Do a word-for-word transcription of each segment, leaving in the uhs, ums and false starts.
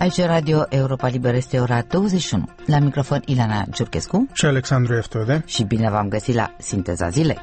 Aici Radio Europa Liberă, este ora douăzeci și unu. La microfon Ileana Ciurchescu și Alexandru Eftode. Și bine v-am găsit la Sinteza Zilei.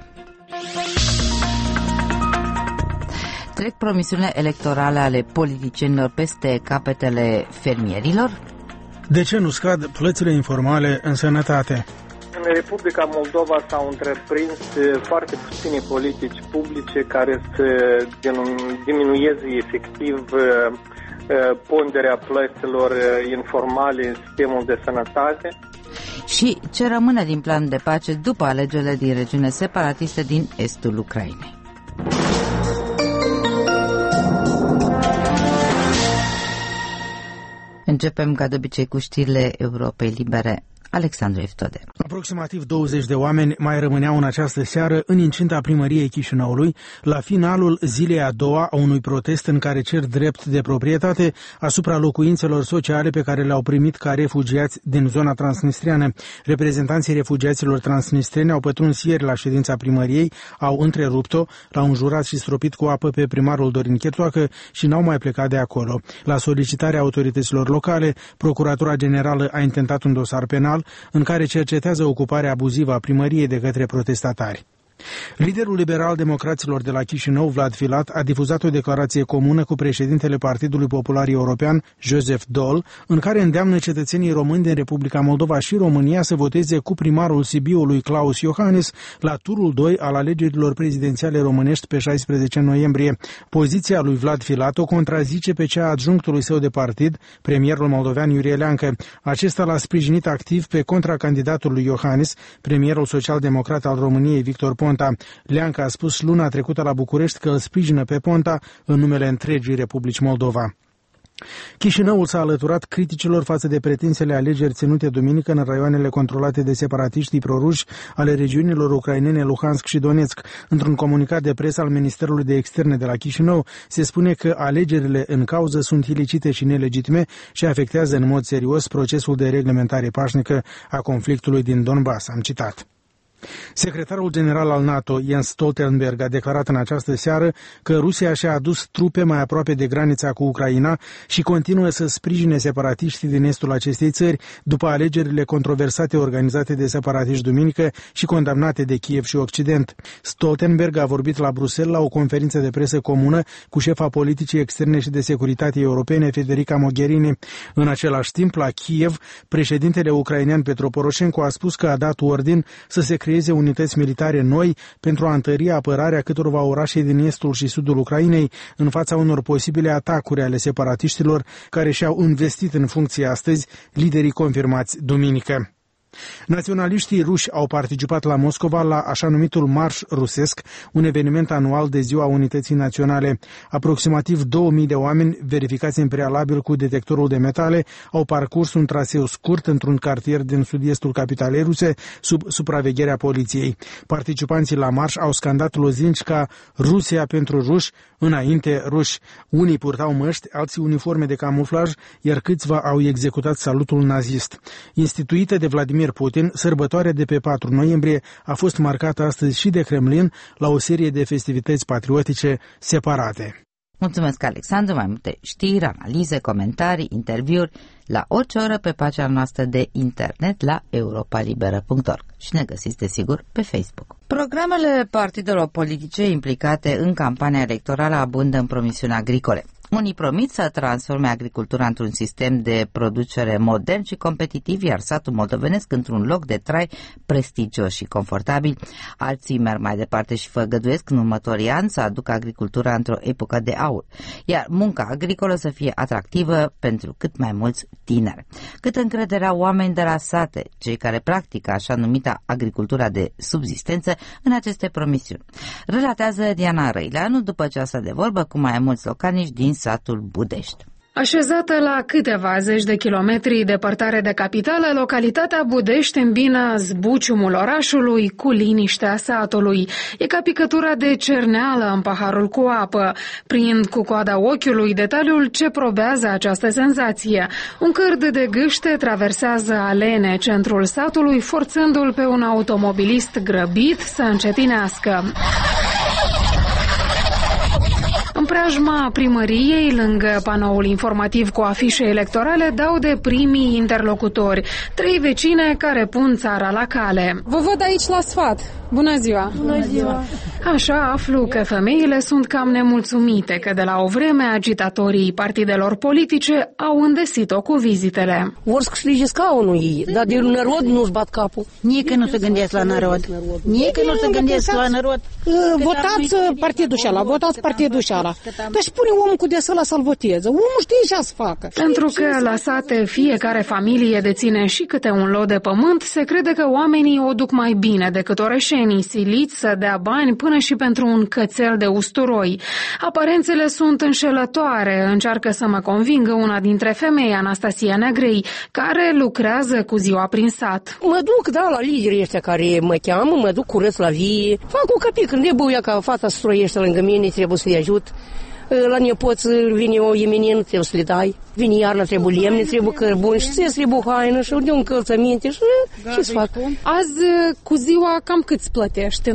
Trec promisiunile electorale ale politicienilor peste capetele fermierilor? De ce nu scad plățile informale în sănătate? În Republica Moldova s-au întreprins foarte puține politici publice care să diminueze efectiv ponderea plăților informale în sistemul de sănătate. Și ce rămâne din planul de pace după alegerile din regiune separatiste din estul Ucrainei? Începem ca de obicei cu știrile Europei Libere. Alexandru Eftode. Aproximativ douăzeci de oameni mai rămâneau în această seară în incinta primăriei Chișinăului, la finalul zilei a doua a unui protest în care cer drept de proprietate asupra locuințelor sociale pe care le-au primit ca refugiați din zona transnistriană. Reprezentanții refugiaților transnistreni au pătruns ieri la ședința primăriei, au întrerupt-o, l-au înjurat și stropit cu apă pe primarul Dorin Chertoacă și n-au mai plecat de acolo. La solicitarea autorităților locale, Procuratura Generală a intentat un dosar penal în care cercetează ocuparea abuzivă a primăriei de către protestatari. Liderul liberal-democraților de la Chișinău, Vlad Filat, a difuzat o declarație comună cu președintele Partidului Popular European, Joseph Daul, în care îndeamnă cetățenii români din Republica Moldova și România să voteze cu primarul Sibiului, Klaus Iohannis, la turul doi al alegerilor prezidențiale românești pe șaisprezece noiembrie. Poziția lui Vlad Filat o contrazice pe cea a adjunctului său de partid, premierul moldovean Iurie Leancă. Acesta l-a sprijinit activ pe contracandidatul lui Iohannis, premierul social-democrat al României, Victor Ponta. Leancă a spus luna trecută la București că îl sprijină pe Ponta în numele întregii Republici Moldova. Chișinăul s-a alăturat criticilor față de pretințele alegeri ținute duminică în raioanele controlate de separatiștii proruși ale regiunilor ucrainene Luhansk și Donetsk. Într-un comunicat de presă al Ministerului de Externe de la Chișinău se spune că alegerile în cauză sunt ilicite și nelegitime și afectează în mod serios procesul de reglementare pașnică a conflictului din Donbass. Am citat. Secretarul general al NATO, Jens Stoltenberg, a declarat în această seară că Rusia și-a adus trupe mai aproape de granița cu Ucraina și continuă să sprijine separatiștii din estul acestei țări după alegerile controversate organizate de separatiști duminică și condamnate de Kiev și Occident. Stoltenberg a vorbit la Bruxelles la o conferință de presă comună cu șefa politicii externe și de securitate europene, Federica Mogherini. În același timp, la Kiev, președintele ucrainean Petro Poroșenko a spus că a dat ordin să se creeze unități militare noi pentru a întări apărarea câtorva orașe din estul și sudul Ucrainei în fața unor posibile atacuri ale separatiștilor care și-au investit în funcție astăzi, liderii confirmați duminică. Naționaliștii ruși au participat la Moscova la așa numitul Marș Rusesc, un eveniment anual de Ziua Unității Naționale. Aproximativ două mii de oameni, verificați în prealabil cu detectorul de metale, au parcurs un traseu scurt într-un cartier din sud-estul capitalei ruse, sub supravegherea poliției. Participanții la marș au scandat lozinci ca Rusia pentru ruși, înainte ruși. Unii purtau măști, alții uniforme de camuflaj, iar câțiva au executat salutul nazist. Instituită de Vladimir Putin, sărbătoarea de pe patru noiembrie a fost marcată astăzi și de Kremlin la o serie de festivități patriotice separate. Mulțumesc, Alexandru. Mai multe știri, analize, comentarii, interviuri la orice oră pe pagina noastră de internet la europa liberă punct org și ne găsiți, desigur, pe Facebook. Programele partidelor politice implicate în campania electorală abundă în promisiuni agricole. Unii promit să transforme agricultura într-un sistem de producere modern și competitiv, iar satul moldovenesc într-un loc de trai prestigios și confortabil. Alții merg mai departe și făgăduiesc în următorii ani să aducă agricultura într-o epocă de aur, iar munca agricolă să fie atractivă pentru cât mai mulți tineri. Cât încrederea oameni de la sate, cei care practică așa numita agricultura de subzistență, în aceste promisiuni. Relatează Diana Răileanu după ce a stat de vorbă cu mai mulți localnici din satul Budești. Așezată la câteva zeci de kilometri departare de capitală, localitatea Budești îmbină zbuciumul orașului cu liniștea satului. E ca picătura de cerneală în paharul cu apă. Prind cu coada ochiului detaliul ce probează această senzație. Un cârd de gâște traversează alene centrul satului, forțându-l pe un automobilist grăbit să încetinească. În preajma primăriei, lângă panoul informativ cu afișe electorale, dau de primii interlocutori, trei vecine care pun țara la cale. Vă văd aici la sfat. Bună ziua! Bună ziua! Așa aflu că femeile sunt cam nemulțumite că de la o vreme agitatorii partidelor politice au îndesit-o cu vizitele. Vor să câștige scaunul ei, dar de narod nu-și bat capul. Nici nu se gândesc la narod. Nici nu se gândesc la narod. Votați partidul ăla, votați partidul ăla. Dar spune omul cu desăla să-l voteze. Omul știe ce să facă. Pentru că la sate fiecare familie deține și câte un lot de pământ, se crede că oamenii o duc mai bine decât orășenii, siliți să dea bani până și pentru un cățel de usturoi. Aparențele sunt înșelătoare, încearcă să mă convingă una dintre femei, Anastasia Negrei, care lucrează cu ziua prin sat. Mă duc, da, la liderii ăștia care mă cheamă, mă duc curăț la vie, fac un căpic, când e băuia ca fata să stroiește lângă mine, trebuie să-i ajut. La nepoți vine o iemenină, trebuie să le dai. Vine iarna, trebuie lemne, trebuie cărbuni și ți trebuie haină și de încălțăminte și ce să fac. Azi, cu ziua, cam cât îți plătește?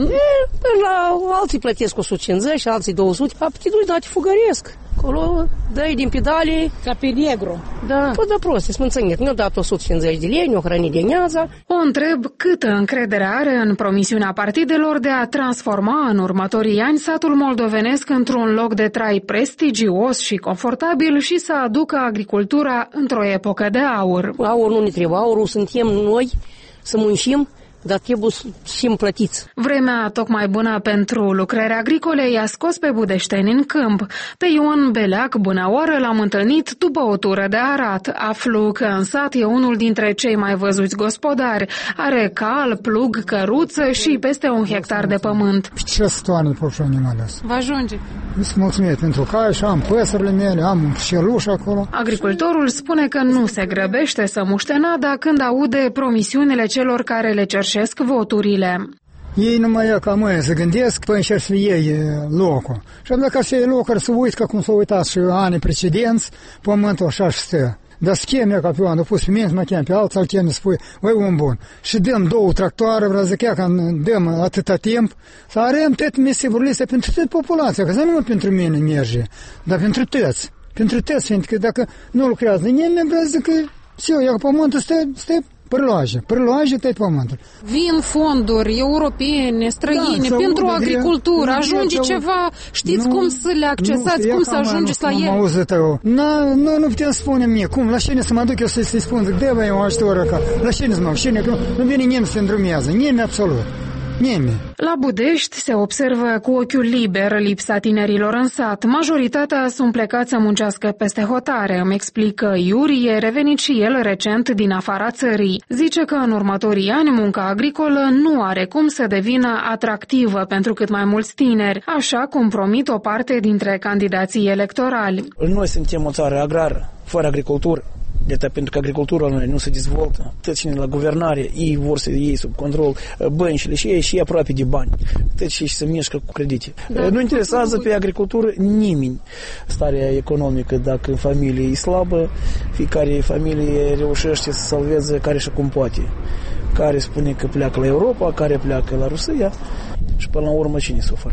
La alții plătesc o sută cincizeci, alții două sute. Aptitudine, da, te fugăresc. Acolo dai din pedale. Ca pe negru. Da, tot de prost, smânțănit. Mi-au dat o sută cincizeci de lei, mi-au hrănit de neaza. O întreb câtă încredere are în promisiunea partidelor de a transforma în următorii ani satul moldovenesc într-un loc de trai prestigios și confortabil și să aducă agricultura într-o epocă de aur. Aur nu ne trebuie, aurul suntem noi să muncim, dar trebuie să fim plătiți. Vremea tocmai bună pentru lucrări agricole i-a scos pe budeșteni în câmp. Pe Ion Beleac, bună oară, l-am întâlnit după o tură de arat. Aflu că în sat e unul dintre cei mai văzuți gospodari. Are cal, plug, căruță și peste un hectar de pământ. Ce stoane proșonim ales? Vă ajunge? Îți mulțumesc pentru cai și am păsările mele, am șeluș acolo. Agricultorul spune că nu se grăbește să muște nada când aude promisiunile celor care le cer voturile. Ei numai e ca mâine să gândesc, păi încerc să iei locul. Și dacă să iei locul, să uiți ca cum s-au uitat și anii precedenți, pământul așa și stă. Dar scheme ca pe oameni, pus pe mine, să mă chem pe alții, îl chem, spui, voi un bun. Și dăm două tractoare, vreau să zic că dăm atâta timp, să arem toate mesivurile astea pentru toată populația, că să nu pentru mine merge, dar pentru toți. Pentru toți, fiindcă dacă nu lucrează nimeni, vreau să zic că eu, pământul stă, stă Pârloaje, pârloaje tăi pământul. Vin fonduri europene, străine, da, pentru agricultură, ajunge de ceva, știți nu, cum să le accesați, cum să ajungeți la ele? Nu, nu, nu putem spune mie, cum, la cine să mă duc eu să-i să spun, zic, dă-vă eu ajutor acá, la cine să mă, cine, nu vine nimeni să îndrumează, nimeni absolut. Nimeni. La Budești se observă cu ochiul liber lipsa tinerilor în sat. Majoritatea sunt plecați să muncească peste hotare, îmi explică Iurie, revenit și el recent din afara țării. Zice că în următorii ani munca agricolă nu are cum să devină atractivă pentru cât mai mulți tineri, așa cum promit o parte dintre candidații electorali. Noi suntem o țară agrară, fără agricultură. De asta, pentru că agricultura noi nu se dezvoltă. Toți cine la guvernare, ei vor să iei sub control băncile și ei și ei aproape de bani. Toți și se mișcă cu credite. Da. Nu interesează pe agricultură nimeni starea economică, dacă familie e slabă, fiecare familie reușește să salveze care și cum poate. Care spune că pleacă la Europa, care pleacă la Rusia și până la urmă cine suferă?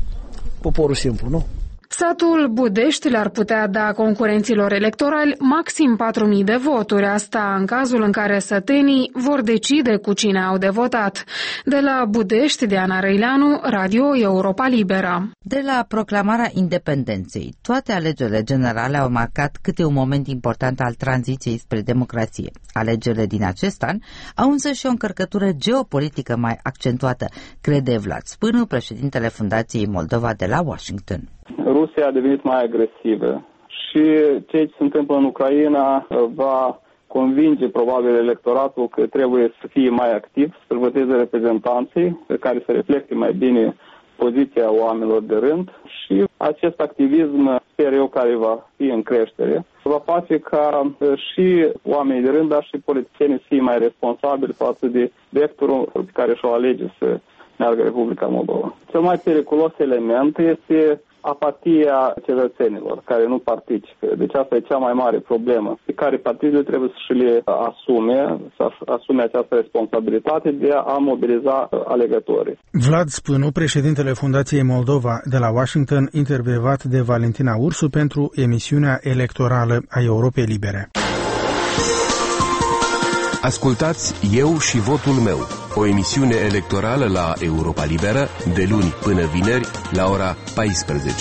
Poporul simplu, nu? Satul Budești le-ar putea da concurenților electorali maxim patru mii de voturi, asta în cazul în care sătenii vor decide cu cine au de votat. De la Budești, Diana Răileanu, Radio Europa Liberă. De la proclamarea independenței, toate alegerile generale au marcat câte un moment important al tranziției spre democrație. Alegerile din acest an au însă și o încărcătură geopolitică mai accentuată, crede Vlad Spânu, președintele Fundației Moldova de la Washington. Rusia a devenit mai agresivă și ceea ce se întâmplă în Ucraina va convinge probabil electoratul că trebuie să fie mai activ, să voteze reprezentanții care să reflecte mai bine poziția oamenilor de rând și acest activism, sper eu, care va fi în creștere, va face ca și oamenii de rând, dar și politicienii să fie mai responsabili față de vectorul pe care și-o alege să meargă Republica Moldova. Cel mai periculos element este apatia cetățenilor care nu participă. Deci asta e cea mai mare problemă pe care partidele trebuie să și le asume, să asume această responsabilitate de a mobiliza alegătorii. Vlad Spânu, președintele Fundației Moldova de la Washington, intervievat de Valentina Ursu pentru emisiunea electorală a Europei Libere. Ascultați Eu și votul meu, o emisiune electorală la Europa Liberă, de luni până vineri, la ora paisprezece.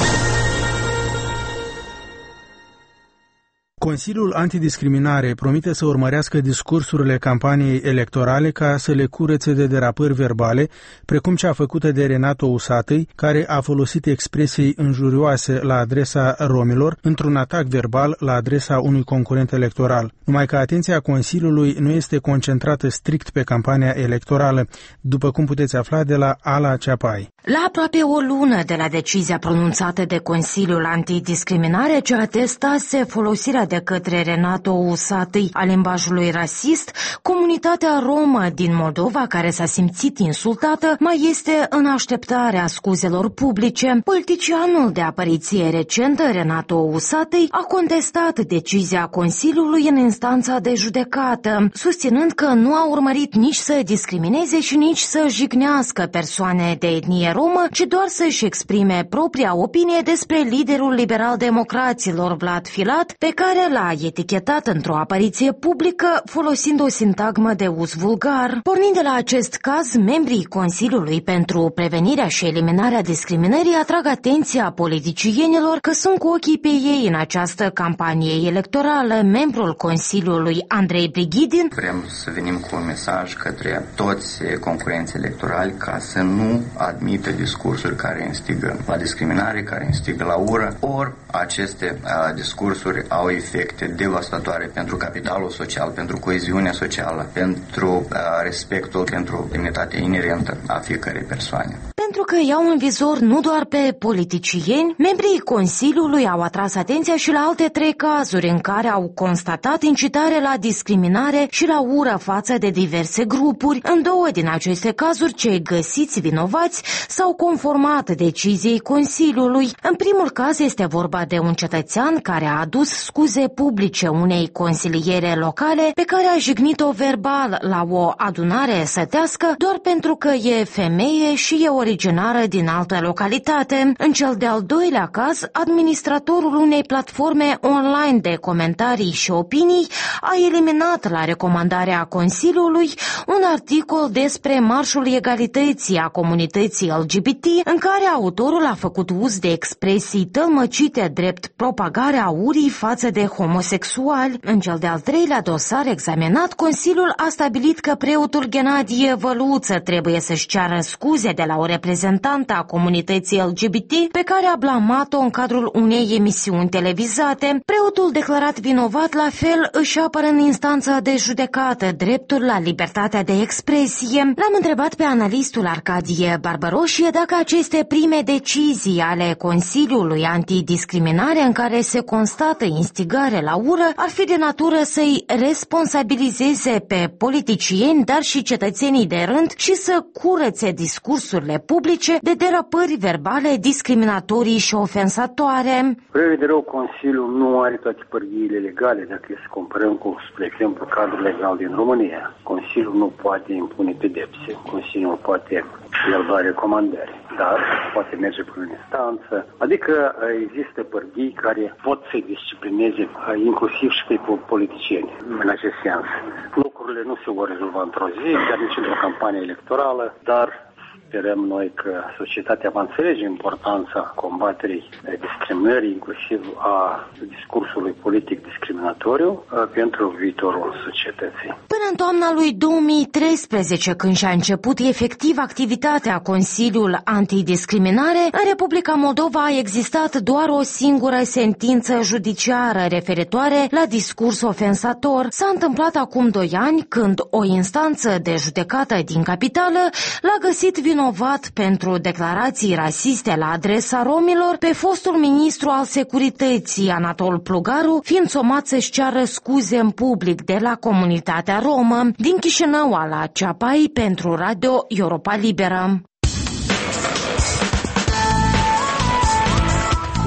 Consiliul Antidiscriminare promite să urmărească discursurile campaniei electorale ca să le curețe de derapări verbale, precum cea făcută de Renato Usatăi, care a folosit expresii injurioase la adresa romilor într-un atac verbal la adresa unui concurent electoral. Numai că atenția Consiliului nu este concentrată strict pe campania electorală, după cum puteți afla de la Ala Ceapai. La aproape o lună de la decizia pronunțată de Consiliul Antidiscriminare ce atestase folosirea de către Renato Usatăi a limbajului rasist, comunitatea romă din Moldova, care s-a simțit insultată, mai este în așteptarea scuzelor publice. Politicianul de apariție recentă, Renato Usatăi, a contestat decizia Consiliului în instanța de judecată, susținând că nu a urmărit nici să discrimineze și nici să jignească persoane de etnie romă, ci doar să-și exprime propria opinie despre liderul liberal-democraților Vlad Filat, pe care l-a etichetat într-o apariție publică folosind o sintagmă de uz vulgar. Pornind de la acest caz, membrii Consiliului pentru Prevenirea și Eliminarea Discriminării atrag atenția politicienilor că sunt cu ochii pe ei în această campanie electorală. Membrul Consiliului Andrei Brigidin: vrem să venim cu un mesaj către toți concurenții electorali ca să nu admită discursuri care instigă la discriminare, care instigă la ură, ori aceste uh, discursuri au efecte devastatoare pentru capitalul social, pentru coeziunea socială, pentru uh, respectul, pentru demnitatea inerentă a fiecărei persoane. Pentru că iau în vizor nu doar pe politicieni, membrii Consiliului au atras atenția și la alte trei cazuri în care au constatat incitare la discriminare și la ură față de diverse grupuri. În două din aceste cazuri, cei găsiți vinovați s-au conformat deciziei Consiliului. În primul caz este vorba de un cetățean care a adus scuze publice unei consiliere locale pe care a jignit-o verbal la o adunare sătească doar pentru că e femeie și e originară din altă localitate. În cel de-al doilea caz, administratorul unei platforme online de comentarii și opinii a eliminat la recomandarea Consiliului un articol despre Marșul Egalității a comunității L G B T, în care autorul a făcut uz de expresii tălmăcite drept propagarea urii față de homosexuali. În cel de-al treilea dosar examinat, Consiliul a stabilit că preotul Ghenadie Văluță trebuie să-și ceară scuze de la o reprezentantă a comunității L G B T pe care a blamat-o în cadrul unei emisiuni televizate. Preotul declarat vinovat la fel își apără în instanța de judecată dreptul la libertatea de expresie. L-am întrebat pe analistul Arcadie Barbaroșie dacă aceste prime decizii ale Consiliului Antidiscriminare în care se constată instigare la ură ar fi de natură să-i responsabilizeze pe politicieni, dar și cetățenii de rând și să curețe discursurile publice de derapări verbale discriminatorii și ofensatoare. Vreme de rău, Consiliul nu are toate pârghiile legale dacă să comparăm cu, spre exemplu, cadrul legal din România. Consiliul nu poate impune pedepse, Consiliul nu poate elba recomandări, dar poate merge până în instanță. Adică există pârghii care pot să disciplineze inclusiv și pe politicieni în acest sens. Lucrurile nu se vor rezolva într-o zi, chiar nici într-o campanie electorală, dar sperăm noi că societatea va înțelege importanța combaterii discriminării, inclusiv a discursului politic discriminatoriu, pentru viitorul societății. Până în toamna lui două mii treisprezece, când și-a început efectiv activitatea Consiliul Antidiscriminare, în Republica Moldova a existat doar o singură sentință judiciară referitoare la discurs ofensator. S-a întâmplat acum doi ani, când o instanță de judecată din capitală l-a găsit vinovat pentru declarații rasiste la adresa romilor pe fostul ministru al securității Anatol Plugaru, fiind somat să-și ceară scuze în public de la comunitatea romă. Din Chișinău, Ala Ceapai pentru Radio Europa Liberă.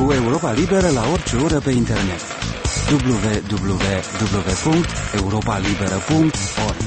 cu Europa Liberă la orice oră pe internet. w w w punct europa liberă punct org.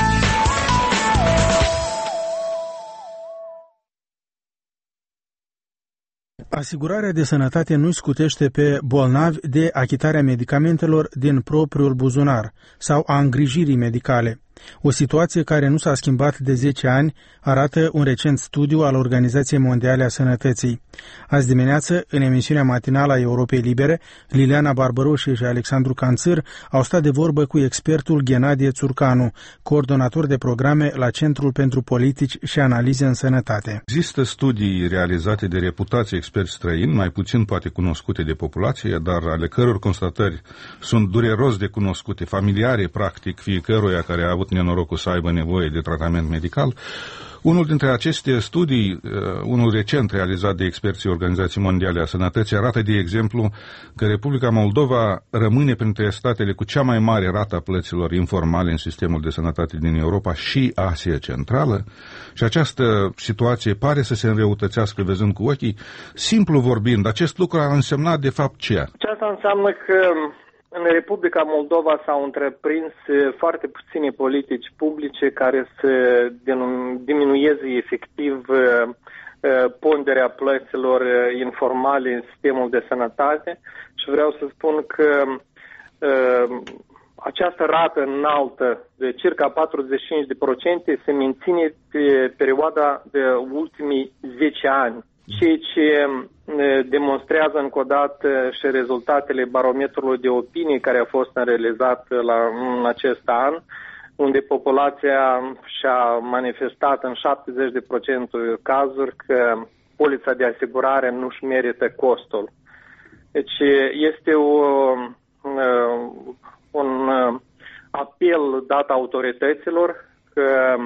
Asigurarea de sănătate nu scutește pe bolnavi de achitarea medicamentelor din propriul buzunar sau a îngrijirii medicale. O situație care nu s-a schimbat de zece ani, arată un recent studiu al Organizației Mondiale a Sănătății. Azi dimineață, în emisiunea matinală a Europei Libere, Liliana Barbaroșie și Alexandru Canțâr au stat de vorbă cu expertul Ghenadie Țurcanu, coordonator de programe la Centrul pentru Politici și Analize în Sănătate. Există studii realizate de reputați experți străini, mai puțin poate cunoscute de populație, dar ale căror constatări sunt dureros de cunoscute, familiare, practic, fiecăruia care a avut nenorocul să aibă nevoie de tratament medical. Unul dintre aceste studii, unul recent realizat de experții Organizației Mondiale a Sănătății, arată, de exemplu, că Republica Moldova rămâne printre statele cu cea mai mare rată a plăților informale în sistemul de sănătate din Europa și Asia Centrală, și această situație pare să se înrăutățească văzând cu ochii. Simplu vorbind, acest lucru ar însemna de fapt ce? Aceasta înseamnă că în Republica Moldova s-au întreprins foarte puține politici publice care să diminueze efectiv ponderea plăților informale în sistemul de sănătate, și vreau să spun că această rată înaltă de circa patruzeci și cinci la sută se menține pe perioada de ultimii zece ani. Ceea ce demonstrează încă o dată și rezultatele barometrului de opinie care a fost realizat la, în acest an, unde populația și-a manifestat în șaptezeci la sută cazuri că polița de asigurare nu-și merită costul. Deci este o, un apel dat autorităților că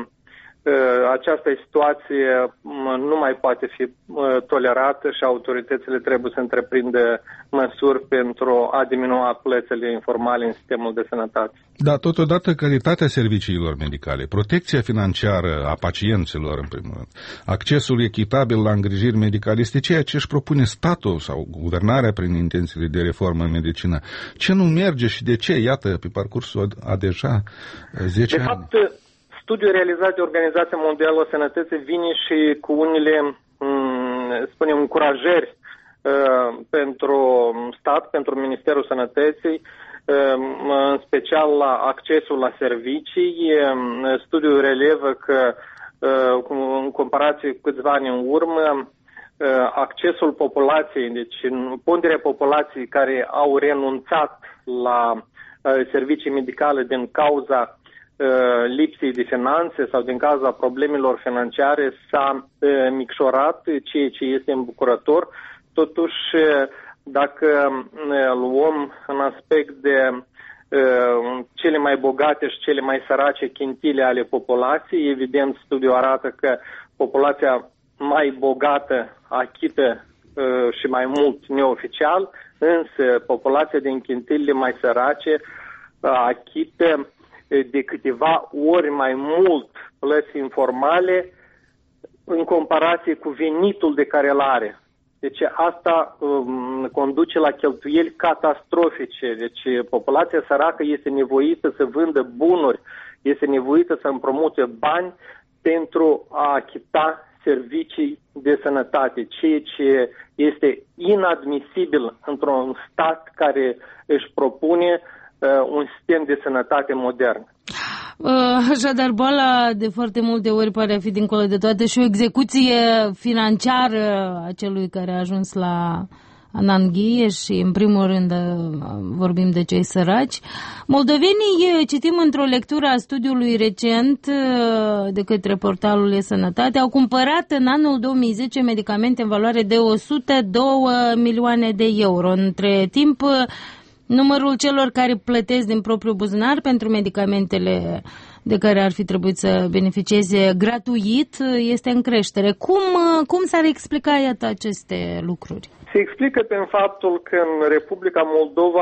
această situație nu mai poate fi tolerată și autoritățile trebuie să întreprindă măsuri pentru a diminua plățile informale în sistemul de sănătate. Da, totodată calitatea serviciilor medicale, protecția financiară a pacienților, în primul rând, accesul echitabil la îngrijiri medicale este ceea ce își propune statul sau guvernarea prin intențiile de reformă în medicină. Ce nu merge și de ce? Iată, pe parcursul a deja zece de ani. Fapt, studiul realizat de Organizația Mondială a Sănătății vine și cu unele, spunem, încurajări uh, pentru stat, pentru Ministerul Sănătății, uh, în special la accesul la servicii. Uh, studiul relevă că, uh, în comparație cu câțiva ani în urmă, uh, accesul populației, deci ponderea populației care au renunțat la uh, servicii medicale din cauza lipsii de finanțe sau din cauza problemelor financiare s-a micșorat, ceea ce este îmbucurător. Totuși, dacă luăm în aspect de cele mai bogate și cele mai sărace chintile ale populației, evident, studiul arată că populația mai bogată achită și mai mult neoficial, însă populația din chintilele mai sărace achită de câteva ori mai mult plăți informale în comparație cu venitul de care îl are. Deci asta um, conduce la cheltuieli catastrofice. Deci populația săracă este nevoită să vândă bunuri, este nevoită să împrumute bani pentru a achita servicii de sănătate, ceea ce este inadmisibil într-un stat care își propune un sistem de sănătate modern. Așadar, boala de foarte multe ori pare a fi dincolo de toate și o execuție financiară a celui care a ajuns la ananghie și, în primul rând, vorbim de cei săraci. Moldovenii, citim într-o lectură a studiului recent de către portalul E-Sănătate, au cumpărat în anul două mii zece medicamente în valoare de o sută două milioane de euro. Între timp, numărul celor care plătesc din propriul buzunar pentru medicamentele de care ar fi trebuit să beneficieze gratuit este în creștere. Cum, cum s-ar explica, iată, aceste lucruri? Se explică prin faptul că în Republica Moldova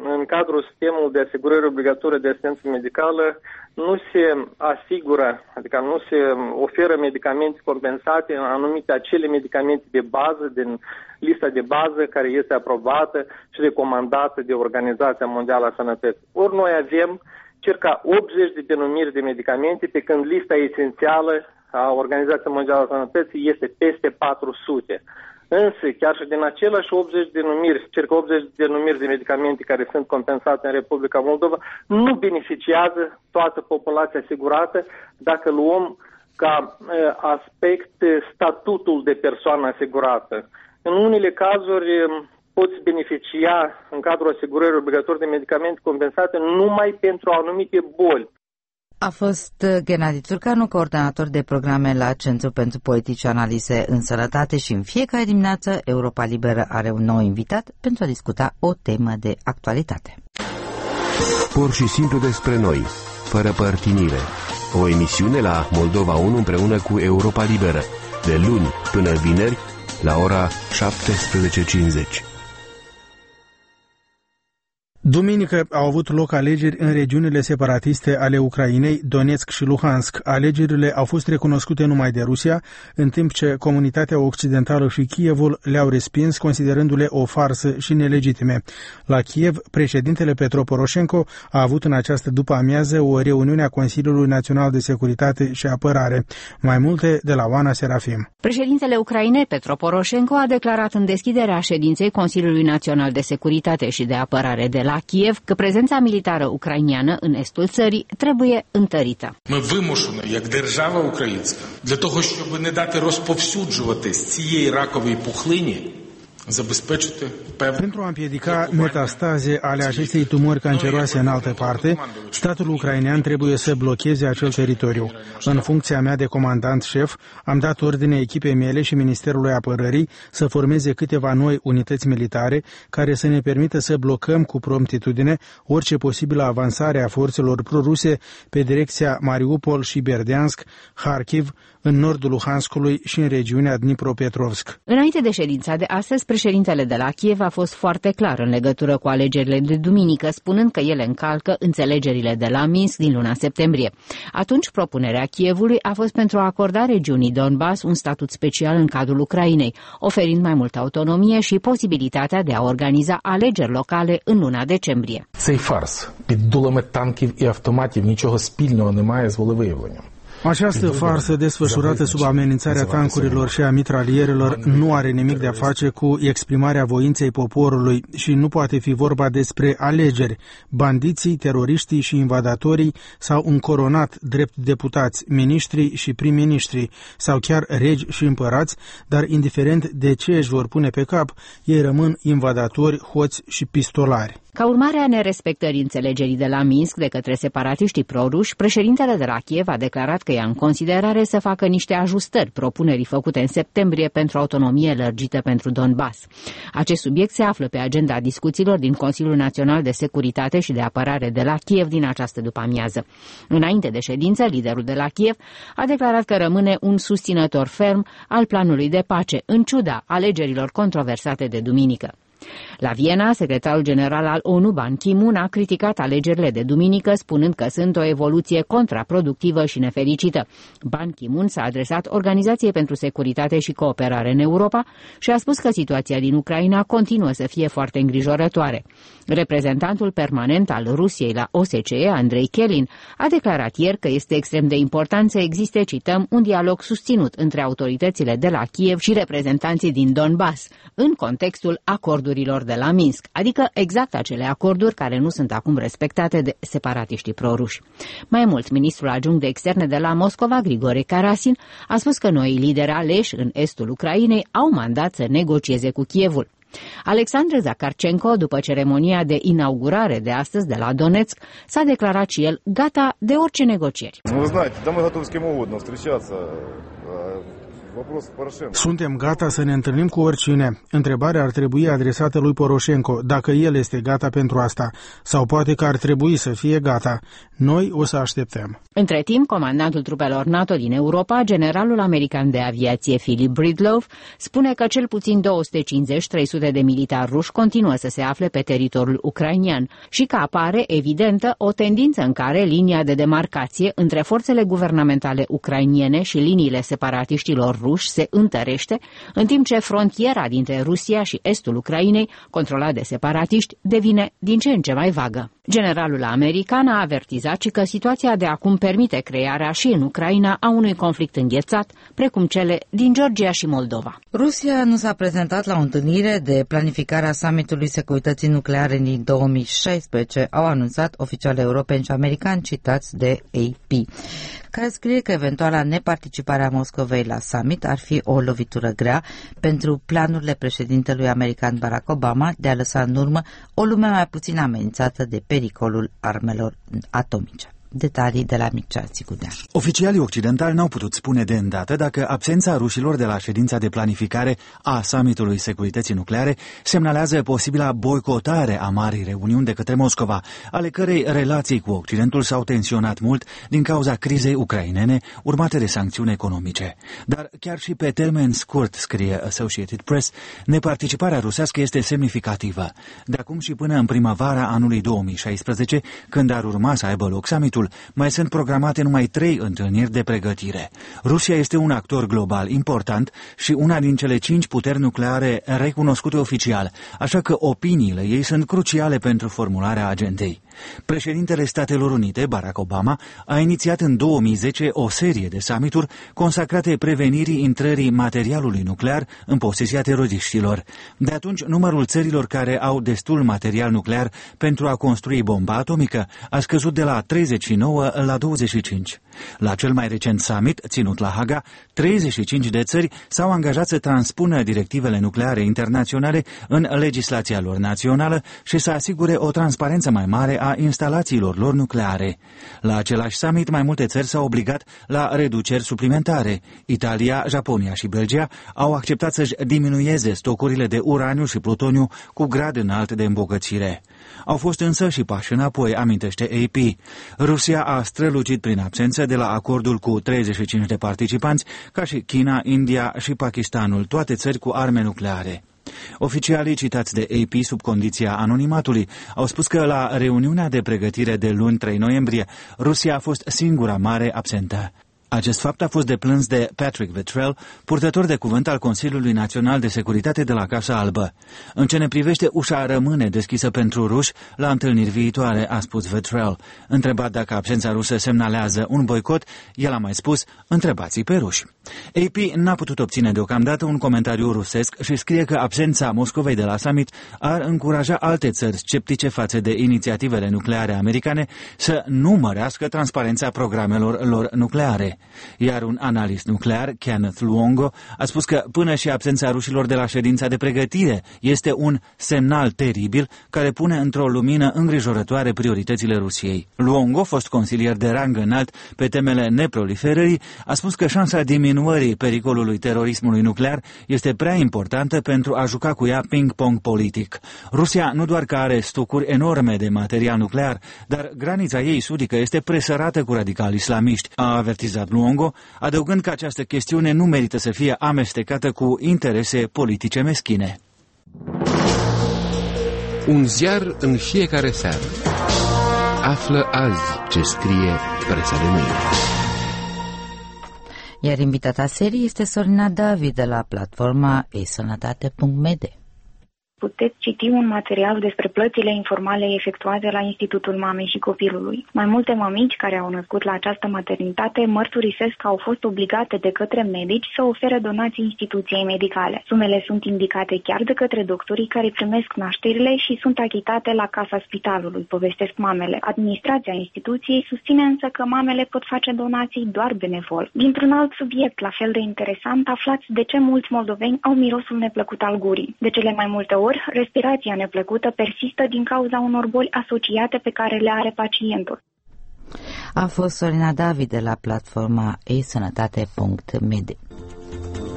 în cadrul sistemului de asigurări obligatorii de asistență medicală nu se asigură, adică nu se oferă medicamente compensate, anumite acele medicamente de bază din lista de bază care este aprobată și recomandată de Organizația Mondială a Sănătății. Ori noi avem circa optzeci de denumiri de medicamente, pe când lista esențială a Organizației Mondiale a Sănătății este peste patru sute. Însă, chiar și din aceleași optzeci de denumiri, circa optzeci de denumiri de medicamente care sunt compensate în Republica Moldova, nu beneficiază toată populația asigurată dacă luăm ca aspect statutul de persoană asigurată. În unele cazuri poți beneficia în cadrul asigurării obligatorii de medicamente compensate numai pentru anumite boli. A fost Gennady Țurcanu, coordonator de programe la Centrul pentru Politici și Analize în Sănătate, și în fiecare dimineață Europa Liberă are un nou invitat pentru a discuta o temă de actualitate. Pur și simplu despre noi, fără părtinire. O emisiune la Moldova unu împreună cu Europa Liberă, de luni până vineri, la ora șaptesprezece cincizeci. Duminică au avut loc alegeri în regiunile separatiste ale Ucrainei, Donetsk și Luhansk. Alegerile au fost recunoscute numai de Rusia, în timp ce comunitatea occidentală și Kievul le-au respins, considerându-le o farsă și nelegitime. La Kiev, președintele Petro Poroșenko a avut în această după-amiază o reuniune a Consiliului Național de Securitate și Apărare. Mai multe de la Oana Serafim. Președintele Ucrainei, Petro Poroșenko, a declarat în deschiderea ședinței Consiliului Național de Securitate și de Apărare de la la Kiev că prezența militară ucrainiană în estul țării trebuie întărită. Ми вимушено, як держава українська, для того, щоб не дати розповсюджуватись цієї ракової пухлині, забезпечити певну... Pentru a împiedica metastaze ale acestei tumori canceroase în altă parte, statul ucrainean trebuie să blocheze acel teritoriu. În funcția mea de comandant șef, am dat ordine echipei mele și Ministerului Apărării să formeze câteva noi unități militare care să ne permită să blocăm cu promptitudine orice posibilă avansare a forțelor proruse pe direcția Mariupol și Berdiansk, Kharkiv, în nordul Luhanskului și în regiunea Dnipropetrovsk. Înainte de ședința de astăzi, președintele de la Kiev a fost foarte clar în legătură cu alegerile de duminică, spunând că ele încalcă înțelegerile de la Minsk din luna septembrie. Atunci, propunerea Kievului a fost pentru a acorda regiunii Donbass un statut special în cadrul Ucrainei, oferind mai multă autonomie și posibilitatea de a organiza alegeri locale în luna decembrie. Цей фарс під дулами танків і автоматів нічого спільного не має з волевиявленням. Această farsă desfășurată sub amenințarea tancurilor și a mitralierelor nu are nimic de a face cu exprimarea voinței poporului și nu poate fi vorba despre alegeri. Bandiții, teroriștii și invadatorii s-au încoronat drept deputați, miniștri și prim-miniștri sau chiar regi și împărați, dar indiferent de ce își vor pune pe cap, ei rămân invadatori, hoți și pistolari. Ca urmare a nerespectării înțelegerii de la Minsk de către separatiștii proruși, președintele de la Kiev a declarat că ia în considerare să facă niște ajustări propunerii făcute în septembrie pentru autonomie lărgită pentru Donbass. Acest subiect se află pe agenda discuțiilor din Consiliul Național de Securitate și de Apărare de la Kiev din această după-amiază. Înainte de ședință, liderul de la Kiev a declarat că rămâne un susținător ferm al planului de pace, în ciuda alegerilor controversate de duminică. La Viena, secretarul general al ONU, Ban Ki-moon, a criticat alegerile de duminică, spunând că sunt o evoluție contraproductivă și nefericită. Ban Ki-moon s-a adresat Organizației pentru Securitate și Cooperare în Europa și a spus că situația din Ucraina continuă să fie foarte îngrijorătoare. Reprezentantul permanent al Rusiei la O S C E, Andrei Kelin, a declarat ieri că este extrem de important să existe, cităm, un dialog susținut între autoritățile de la Kiev și reprezentanții din Donbass, în contextul acordurilor de la Minsk, adică exact acele acorduri care nu sunt acum respectate de separatiștii proruși. Mai mult, ministrul adjunct de externe de la Moscova, Grigore Karasin, a spus că noi lideri aleși în estul Ucrainei au mandat să negocieze cu Kievul. Alexandru Zakarchenko, după ceremonia de inaugurare de astăzi de la Donetsk, s-a declarat și el gata de orice negocieri. Suntem gata să ne întâlnim cu oricine. Întrebarea ar trebui adresată lui Poroșenko, dacă el este gata pentru asta, sau poate că ar trebui să fie gata. Noi o să așteptăm. Între timp, comandantul trupelor NATO din Europa, generalul american de aviație Philip Breedlove, spune că cel puțin două sute cincizeci trei sute de militari ruși continuă să se afle pe teritoriul ucrainian și că apare evidentă o tendință în care linia de demarcație între forțele guvernamentale ucrainiene și liniile separatiștilor ruși se întărește, în timp ce frontiera dintre Rusia și estul Ucrainei, controlat de separatiști, devine din ce în ce mai vagă. Generalul american a avertizat și că situația de acum permite crearea și în Ucraina a unui conflict înghețat, precum cele din Georgia și Moldova. Rusia nu s-a prezentat la o întâlnire de planificare a summitului securității nucleare din două mii șaisprezece, au anunțat oficiali europeni și americani citați de A P, care scrie că eventuala neparticipare a Moscovei la summit ar fi o lovitură grea pentru planurile președintelui american Barack Obama de a lăsa în urmă o lume mai puțin amenințată de pericolul armelor atomice. Detalii de la Mircea Țigudean. Oficialii occidentali n-au putut spune de îndată dacă absența rușilor de la ședința de planificare a summitului securității nucleare semnalează posibila boicotare a marii reuniuni de către Moscova, ale cărei relații cu Occidentul s-au tensionat mult din cauza crizei ucrainene urmate de sancțiuni economice. Dar chiar și pe termen scurt, scrie Associated Press, neparticiparea rusească este semnificativă. De acum și până în primăvara anului două mii șaisprezece, când ar urma să aibă loc summitul, mai sunt programate numai trei întâlniri de pregătire. Rusia este un actor global important și una din cele cinci puteri nucleare recunoscute oficial, așa că opiniile ei sunt cruciale pentru formularea agendei. Președintele Statelor Unite, Barack Obama, a inițiat în două mii zece o serie de summituri consacrate prevenirii intrării materialului nuclear în posesia teroriștilor. De atunci, numărul țărilor care au destul material nuclear pentru a construi bomba atomică a scăzut de la treizeci și nouă la douăzeci și cinci. La cel mai recent summit, ținut la Haga, treizeci și cinci de țări s-au angajat să transpună directivele nucleare internaționale în legislația lor națională și să asigure o transparență mai mare a instalațiilor lor nucleare. La același summit, mai multe țări s-au obligat la reduceri suplimentare. Italia, Japonia și Belgia au acceptat să-și diminueze stocurile de uraniu și plutoniu cu grad înalt de îmbogățire. Au fost însă și pași înapoi, amintește A P. Rusia a strălucit prin absență de la acordul cu treizeci și cinci de participanți, ca și China, India și Pakistanul, toate țări cu arme nucleare. Oficialii citați de A P sub condiția anonimatului au spus că la reuniunea de pregătire de luni trei noiembrie, Rusia a fost singura mare absentă. Acest fapt a fost deplâns de Patrick Vetrell, purtător de cuvânt al Consiliului Național de Securitate de la Casa Albă. În ce ne privește, ușa rămâne deschisă pentru ruși la întâlniri viitoare, a spus Vetrell. Întrebat dacă absența rusă semnalează un boicot, el a mai spus, întrebați-i pe ruși. A P n-a putut obține deocamdată un comentariu rusesc și scrie că absența Moscovei de la summit ar încuraja alte țări sceptice față de inițiativele nucleare americane să nu mărească transparența programelor lor nucleare. Iar un analist nuclear, Kenneth Luongo, a spus că până și absența rușilor de la ședința de pregătire este un semnal teribil care pune într-o lumină îngrijorătoare prioritățile Rusiei. Luongo, fost consilier de rang înalt pe temele neproliferării, a spus că șansa diminuării pericolului terorismului nuclear este prea importantă pentru a juca cu ea ping-pong politic. Rusia nu doar că are stocuri enorme de material nuclear, dar granița ei sudică este presărată cu radicali islamiști, a avertizat Luongo, adăugând că această chestiune nu merită să fie amestecată cu interese politice meschine. Un ziar în fiecare seară. Află azi ce scrie presa de mâine. Iar invitata serii este Sorina David de la platforma e sănătate punct m d. Puteți citi un material despre plățile informale efectuate la Institutul Mamei și Copilului. Mai multe mămici care au născut la această maternitate mărturisesc că au fost obligate de către medici să ofere donații instituției medicale. Sumele sunt indicate chiar de către doctorii care primesc nașterile și sunt achitate la casa spitalului, povestesc mamele. Administrația instituției susține însă că mamele pot face donații doar benevol. Dintr-un alt subiect, la fel de interesant, aflați de ce mulți moldoveni au mirosul neplăcut al gurii. De cele mai multe ori, respirația neplăcută persistă din cauza unor boli asociate pe care le are pacientul. A fost Sorina David de la platforma e sănătate punct m d.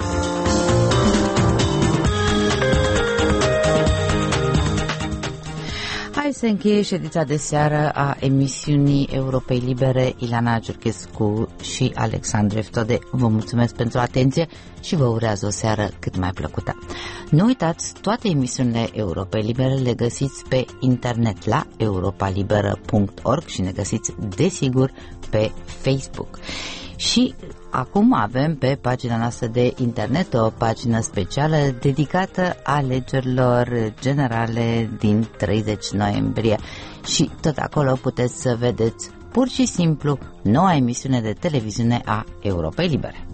se încheie ședința de seară a emisiunii Europei Libere. Ilana Giurchescu și Alexandru Eftode vă mulțumesc pentru atenție și vă urează o seară cât mai plăcută. Nu uitați, toate emisiunile Europei Libere le găsiți pe internet la europa liberă punct org și ne găsiți desigur pe Facebook. Și acum avem pe pagina noastră de internet o pagină specială dedicată alegerilor generale din treizeci noiembrie și tot acolo puteți să vedeți pur și simplu noua emisiune de televiziune a Europei Libere.